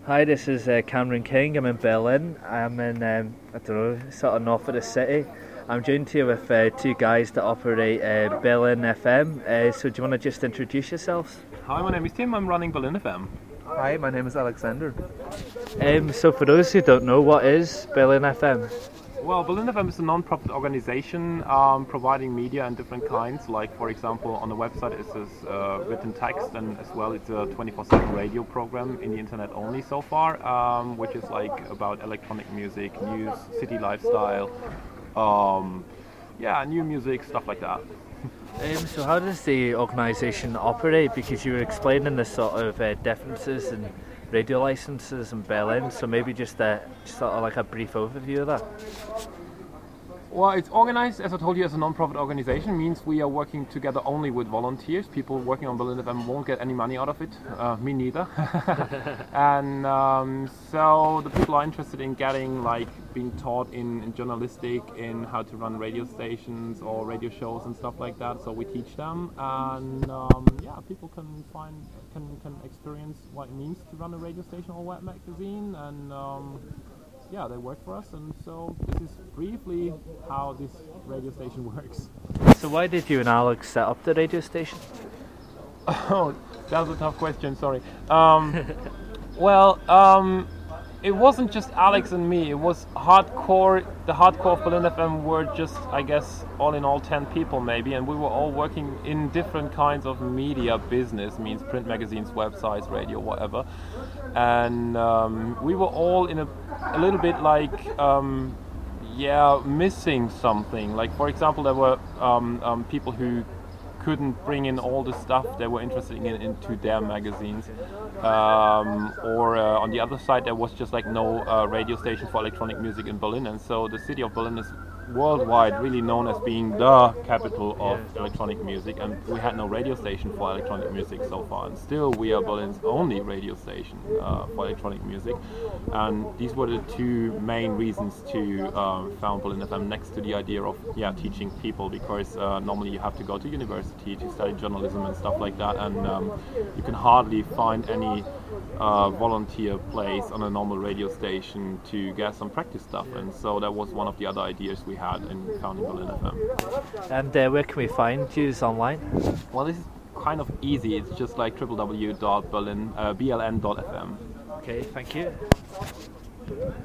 Hi, this is Cameron King. I'm in Berlin. I'm in, I don't know, sort of north of the city. I'm joined here with two guys that operate Berlin FM. So do you want to just introduce yourselves? Hi, my name is Tim. I'm running Berlin FM. Hi, my name is Alexander. So for those who don't know, what is Berlin FM? Well, Berlin FM is a non-profit organization providing media and different kinds. Like, for example, on the website it says written text, and as well it's a 24/7 radio program in the internet only so far, which is like about electronic music, news, city lifestyle, new music, stuff like that. So how does the organisation operate? Because you were explaining the sort of differences in radio licenses in Berlin, so maybe just sort of like a brief overview of that. Well, it's organized, as I told you, as a non-profit organization. Means we are working together only with volunteers. People working on Berlin FM won't get any money out of it. Me neither. And so the people are interested in getting, like, being taught in journalistic, in how to run radio stations or radio shows and stuff like that. So we teach them, and people can experience what it means to run a radio station or web magazine, and they work for us, and so this is briefly how this radio station works. So why did you and Alex set up the radio station? Oh, that was a tough question, sorry. It wasn't just Alex and me, it was hardcore. The hardcore of Berlin FM were just, I guess, all in all 10 people maybe, and we were all working in different kinds of media business, means print magazines, websites, radio, whatever. And we were all in a little bit like, missing something. Like, for example, there were people who couldn't bring in all the stuff they were interested in into their magazines, or on the other side there was just like no radio station for electronic music in Berlin, and so the city of Berlin is worldwide really known as being the capital of electronic music, and we had no radio station for electronic music so far, and still we are Berlin's only radio station for electronic music. And these were the two main reasons to found Berlin FM, next to the idea of teaching people, because normally you have to go to university to study journalism and stuff like that, and you can hardly find any volunteer place on a normal radio station to get some practice stuff, and so that was one of the other ideas we had in founding Berlin FM. And where can we find you online? Well, this is kind of easy. It's just like www.bln.fm. Okay, thank you.